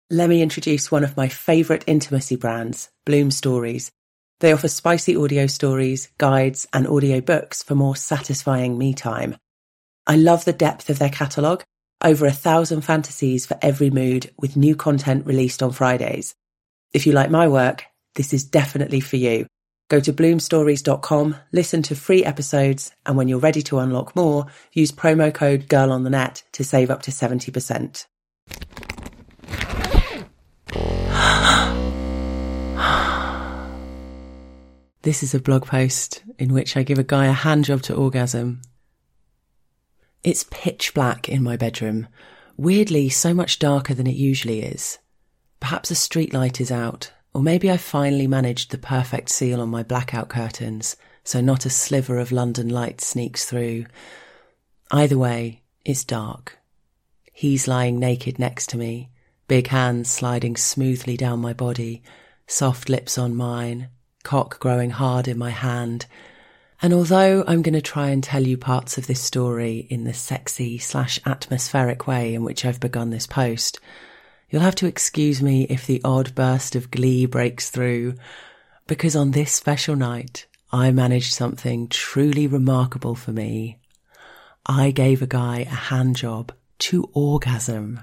Let me introduce one of my favourite intimacy brands, Bloom Stories. They offer spicy audio stories, guides, and audio books for more satisfying me time. I love the depth of their catalogue, over 1,000 fantasies for every mood, with new content released on Fridays. If you like my work, this is definitely for you. Go to bloomstories.com, listen to free episodes, and when you're ready to unlock more, use promo code GIRLONTHENET to save up to 70%. This is a blog post in which I give a guy a handjob to orgasm. It's pitch black in my bedroom, weirdly so much darker than it usually is. Perhaps a street light is out, or maybe I've finally managed the perfect seal on my blackout curtains, so not a sliver of London light sneaks through. Either way, it's dark. He's lying naked next to me, big hands sliding smoothly down my body, soft lips on mine, cock growing hard in my hand. And although I'm going to try and tell you parts of this story in the sexy/atmospheric way in which I've begun this post, you'll have to excuse me if the odd burst of glee breaks through, because on this special night, I managed something truly remarkable for me. I gave a guy a handjob to orgasm.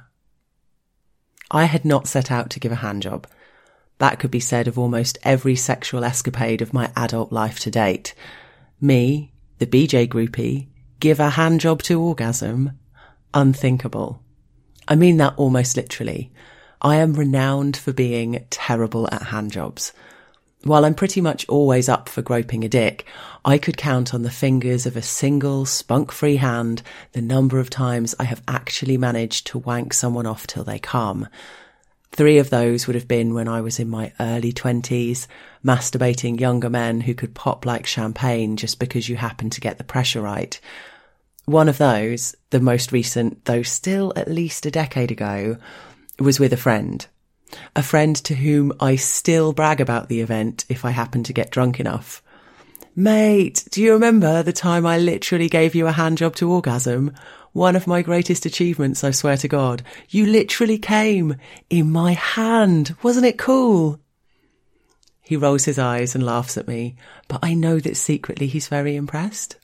I had not set out to give a handjob. That could be said of almost every sexual escapade of my adult life to date. Me, the BJ groupie, give a handjob to orgasm? Unthinkable. I mean that almost literally. I am renowned for being terrible at handjobs. While I'm pretty much always up for groping a dick, I could count on the fingers of a single spunk-free hand the number of times I have actually managed to wank someone off till they come. 3 of those would have been when I was in my early 20s, masturbating younger men who could pop like champagne just because you happened to get the pressure right. One of those, the most recent, though still at least a decade ago, was with a friend to whom I still brag about the event if I happen to get drunk enough. Mate, do you remember the time I literally gave you a handjob to orgasm? One of my greatest achievements, I swear to God. You literally came in my hand. Wasn't it cool? He rolls his eyes and laughs at me, but I know that secretly he's very impressed.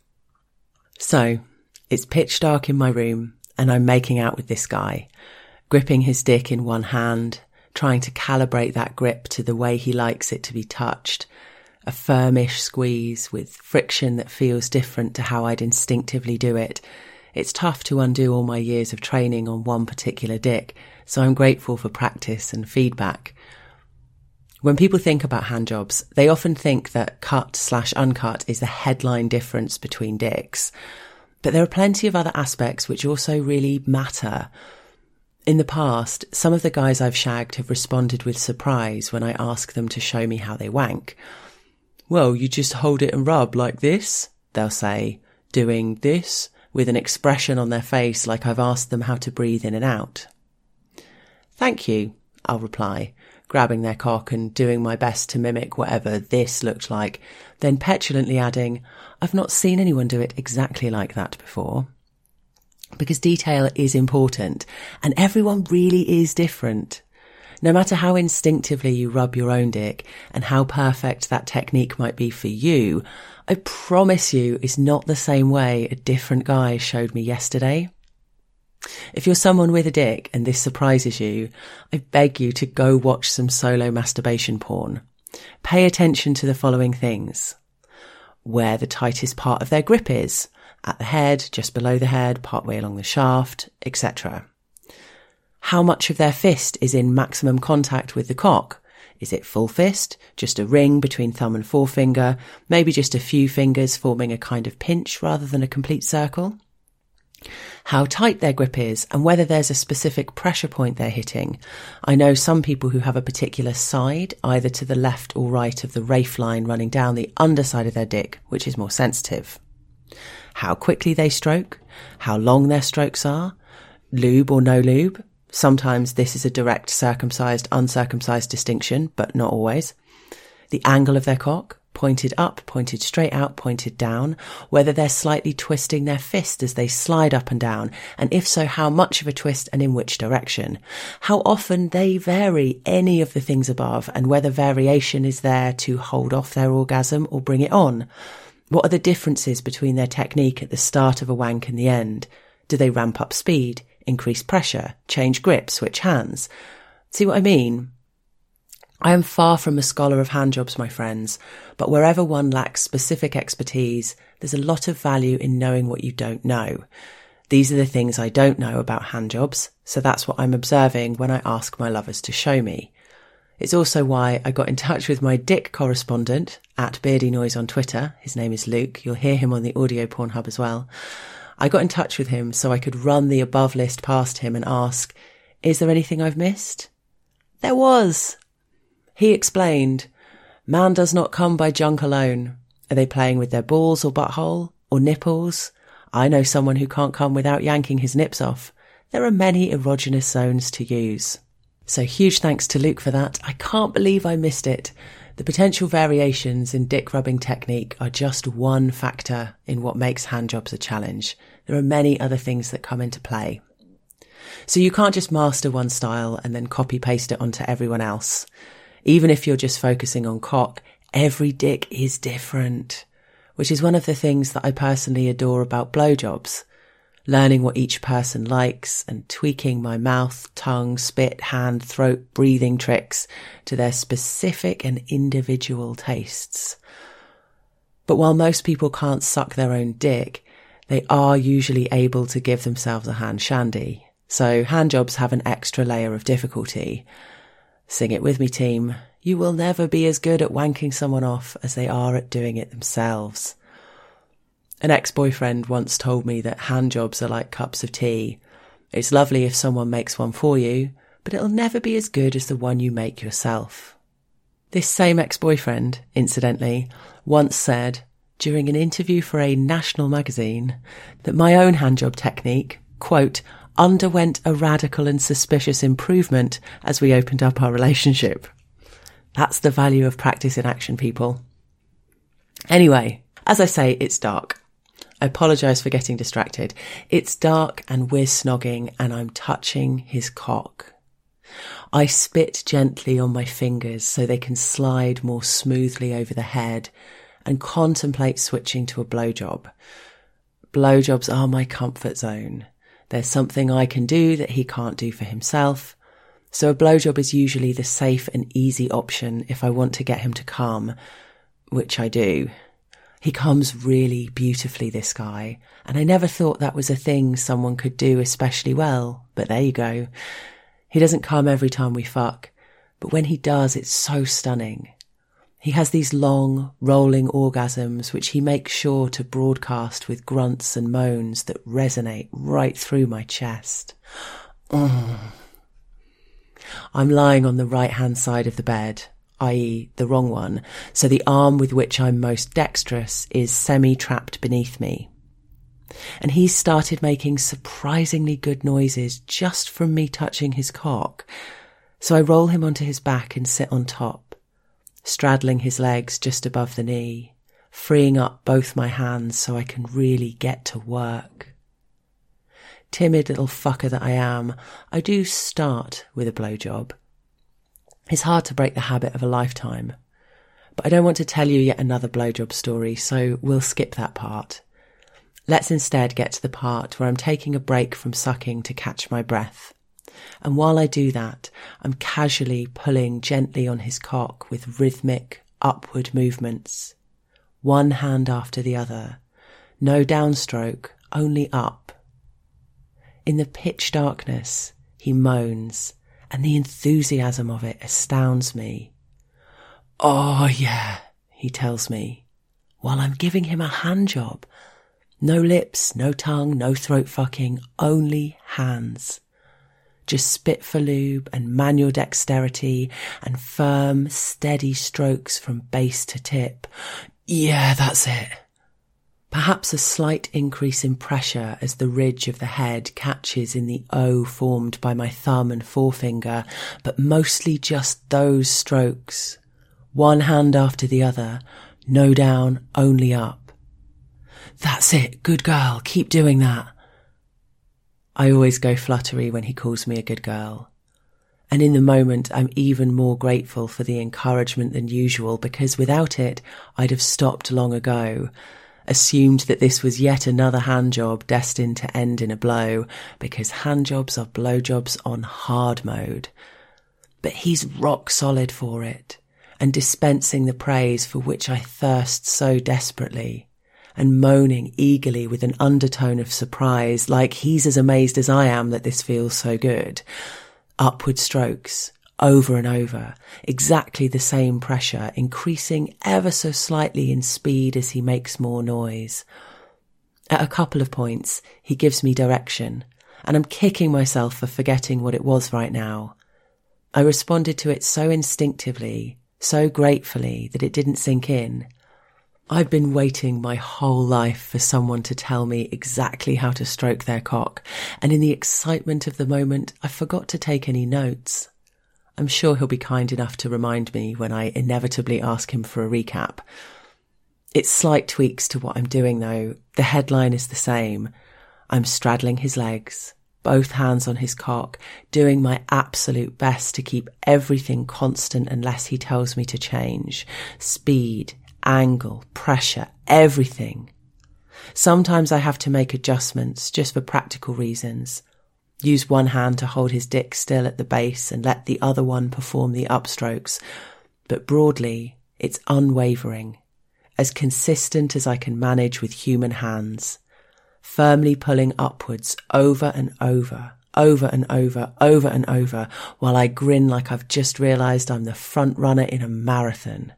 So, it's pitch dark in my room and I'm making out with this guy, gripping his dick in one hand, trying to calibrate that grip to the way he likes it to be touched. A firmish squeeze with friction that feels different to how I'd instinctively do it. It's tough to undo all my years of training on one particular dick, so I'm grateful for practice and feedback. When people think about handjobs, they often think that cut/uncut is the headline difference between dicks. But there are plenty of other aspects which also really matter. In the past, some of the guys I've shagged have responded with surprise when I ask them to show me how they wank. Well, you just hold it and rub like this, they'll say, doing this, with an expression on their face like I've asked them how to breathe in and out. Thank you, I'll reply, grabbing their cock and doing my best to mimic whatever this looked like, then petulantly adding, I've not seen anyone do it exactly like that before. Because detail is important, and everyone really is different. No matter how instinctively you rub your own dick and how perfect that technique might be for you, I promise you it's not the same way a different guy showed me yesterday. If you're someone with a dick and this surprises you, I beg you to go watch some solo masturbation porn. Pay attention to the following things. Where the tightest part of their grip is, at the head, just below the head, partway along the shaft, etc. How much of their fist is in maximum contact with the cock? Is it full fist, just a ring between thumb and forefinger, maybe just a few fingers forming a kind of pinch rather than a complete circle? How tight their grip is and whether there's a specific pressure point they're hitting. I know some people who have a particular side, either to the left or right of the Rafe line running down the underside of their dick, which is more sensitive. How quickly they stroke, how long their strokes are, lube or no lube. Sometimes this is a direct circumcised, uncircumcised distinction, but not always. The angle of their cock, pointed up, pointed straight out, pointed down, whether they're slightly twisting their fist as they slide up and down, and if so, how much of a twist and in which direction, how often they vary any of the things above, and whether variation is there to hold off their orgasm or bring it on. What are the differences between their technique at the start of a wank and the end? Do they ramp up speed, increase pressure, change grip, switch hands? See what I mean? I am far from a scholar of handjobs, my friends, but wherever one lacks specific expertise, there's a lot of value in knowing what you don't know. These are the things I don't know about handjobs, so that's what I'm observing when I ask my lovers to show me. It's also why I got in touch with my dick correspondent at Beardy Noise on Twitter. His name is Luke. You'll hear him on the Audio Porn Hub as well. I got in touch with him so I could run the above list past him and ask, is there anything I've missed? There was! He explained, man does not come by junk alone. Are they playing with their balls or butthole or nipples? I know someone who can't come without yanking his nips off. There are many erogenous zones to use. So huge thanks to Luke for that. I can't believe I missed it. The potential variations in dick rubbing technique are just one factor in what makes handjobs a challenge. There are many other things that come into play. So you can't just master one style and then copy paste it onto everyone else. Even if you're just focusing on cock, every dick is different, which is one of the things that I personally adore about blowjobs. Learning what each person likes and tweaking my mouth, tongue, spit, hand, throat, breathing tricks to their specific and individual tastes. But while most people can't suck their own dick, they are usually able to give themselves a hand shandy. So handjobs have an extra layer of difficulty. Sing it with me, team. You will never be as good at wanking someone off as they are at doing it themselves. An ex-boyfriend once told me that handjobs are like cups of tea. It's lovely if someone makes one for you, but it'll never be as good as the one you make yourself. This same ex-boyfriend, incidentally, once said, during an interview for a national magazine, that my own handjob technique, quote, underwent a radical and suspicious improvement as we opened up our relationship. That's the value of practice in action, people. Anyway, as I say, it's dark. I apologise for getting distracted. It's dark and we're snogging and I'm touching his cock. I spit gently on my fingers so they can slide more smoothly over the head and contemplate switching to a blowjob. Blowjobs are my comfort zone. There's something I can do that he can't do for himself. So a blowjob is usually the safe and easy option if I want to get him to come, which I do. He comes really beautifully, this guy, and I never thought that was a thing someone could do especially well, but there you go. He doesn't come every time we fuck, but when he does, it's so stunning. He has these long, rolling orgasms which he makes sure to broadcast with grunts and moans that resonate right through my chest. I'm lying on the right-hand side of the bed, i.e. the wrong one, so the arm with which I'm most dexterous is semi-trapped beneath me. And he's started making surprisingly good noises just from me touching his cock, so I roll him onto his back and sit on top, straddling his legs just above the knee, freeing up both my hands so I can really get to work. Timid little fucker that I am, I do start with a blowjob. It's hard to break the habit of a lifetime, but I don't want to tell you yet another blowjob story, so we'll skip that part. Let's instead get to the part where I'm taking a break from sucking to catch my breath. And while I do that, I'm casually pulling gently on his cock with rhythmic, upward movements. One hand after the other. No downstroke, only up. In the pitch darkness, he moans, and the enthusiasm of it astounds me. Oh yeah, he tells me, while I'm giving him a handjob. No lips, no tongue, no throat fucking, only hands. Just spit for lube and manual dexterity and firm, steady strokes from base to tip. Yeah, that's it. Perhaps a slight increase in pressure as the ridge of the head catches in the O formed by my thumb and forefinger, but mostly just those strokes. One hand after the other, No down, only up. That's it, good girl, keep doing that. I always go fluttery when he calls me a good girl. And in the moment, I'm even more grateful for the encouragement than usual, because without it, I'd have stopped long ago, assumed that this was yet another handjob destined to end in a blow, because handjobs are blowjobs on hard mode. But he's rock solid for it, and dispensing the praise for which I thirst so desperately, and moaning eagerly with an undertone of surprise, like he's as amazed as I am that this feels so good. Upward strokes, over and over, exactly the same pressure, increasing ever so slightly in speed as he makes more noise. At a couple of points, he gives me direction, and I'm kicking myself for forgetting what it was right now. I responded to it so instinctively, so gratefully that it didn't sink in. I'd been waiting my whole life for someone to tell me exactly how to stroke their cock, and in the excitement of the moment, I forgot to take any notes. I'm sure he'll be kind enough to remind me when I inevitably ask him for a recap. It's slight tweaks to what I'm doing though. The headline is the same. I'm straddling his legs, both hands on his cock, doing my absolute best to keep everything constant unless he tells me to change. Speed, angle, pressure, everything. Sometimes I have to make adjustments just for practical reasons. Use one hand to hold his dick still at the base and let the other one perform the upstrokes. But broadly, it's unwavering, as consistent as I can manage with human hands, firmly pulling upwards over and over, over and over, over and over, while I grin like I've just realised I'm the front runner in a marathon.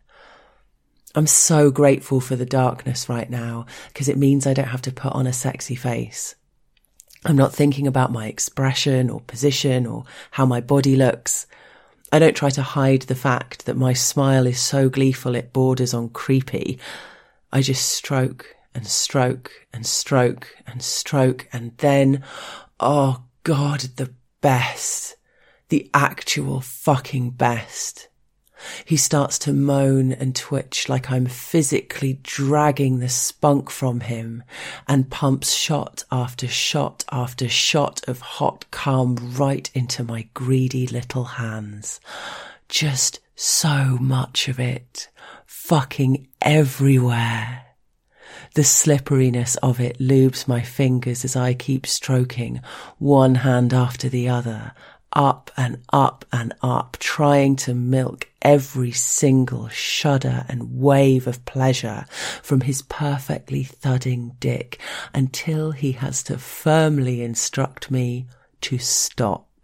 I'm so grateful for the darkness right now, because it means I don't have to put on a sexy face. I'm not thinking about my expression or position or how my body looks. I don't try to hide the fact that my smile is so gleeful it borders on creepy. I just stroke and stroke and stroke and stroke, and then, oh God, the best. The actual fucking best. He starts to moan and twitch like I'm physically dragging the spunk from him, and pumps shot after shot after shot of hot cum right into my greedy little hands. Just so much of it. Fucking everywhere. The slipperiness of it lubes my fingers as I keep stroking, one hand after the other, up and up and up, trying to milk every single shudder and wave of pleasure from his perfectly thudding dick until he has to firmly instruct me to stop.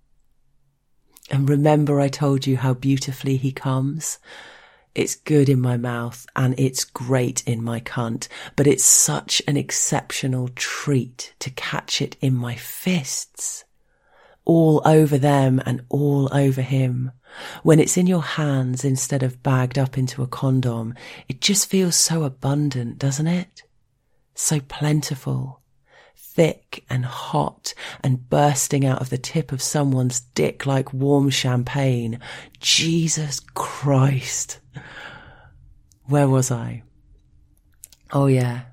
And remember I told you how beautifully he comes? It's good in my mouth and it's great in my cunt, but it's such an exceptional treat to catch it in my fists. All over them and all over him. When it's in your hands instead of bagged up into a condom, it just feels so abundant, doesn't it? So plentiful, thick and hot and bursting out of the tip of someone's dick like warm champagne. Jesus Christ. Where was I? Oh yeah.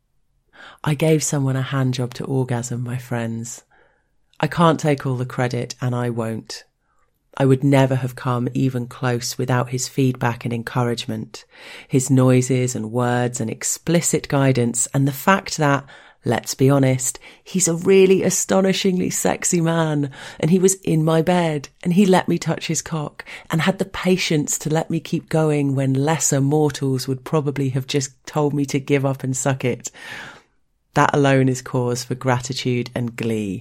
I gave someone a handjob to orgasm, my friends. I can't take all the credit, and I won't. I would never have come even close without his feedback and encouragement, his noises and words and explicit guidance, and the fact that, let's be honest, he's a really astonishingly sexy man, and he was in my bed, and he let me touch his cock, and had the patience to let me keep going when lesser mortals would probably have just told me to give up and suck it. That alone is cause for gratitude and glee.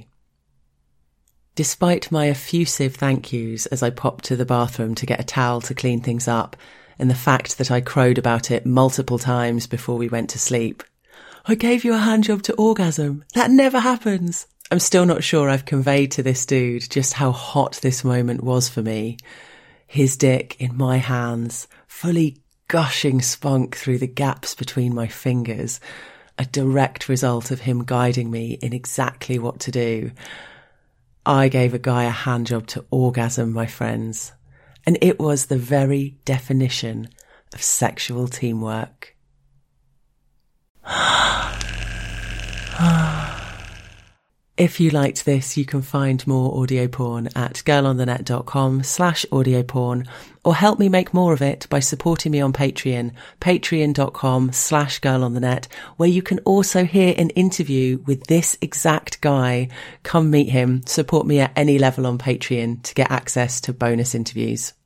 Despite my effusive thank yous as I popped to the bathroom to get a towel to clean things up, and the fact that I crowed about it multiple times before we went to sleep. I gave you a handjob to orgasm. That never happens. I'm still not sure I've conveyed to this dude just how hot this moment was for me. His dick in my hands, fully gushing spunk through the gaps between my fingers, a direct result of him guiding me in exactly what to do. I gave a guy a handjob to orgasm, my friends, and it was the very definition, of sexual teamwork. If you liked this, you can find more audio porn at girlonthenet.com/audio porn, or help me make more of it by supporting me on Patreon, patreon.com/girlonthenet, where you can also hear an interview with this exact guy. Come meet him. Support me at any level on Patreon to get access to bonus interviews.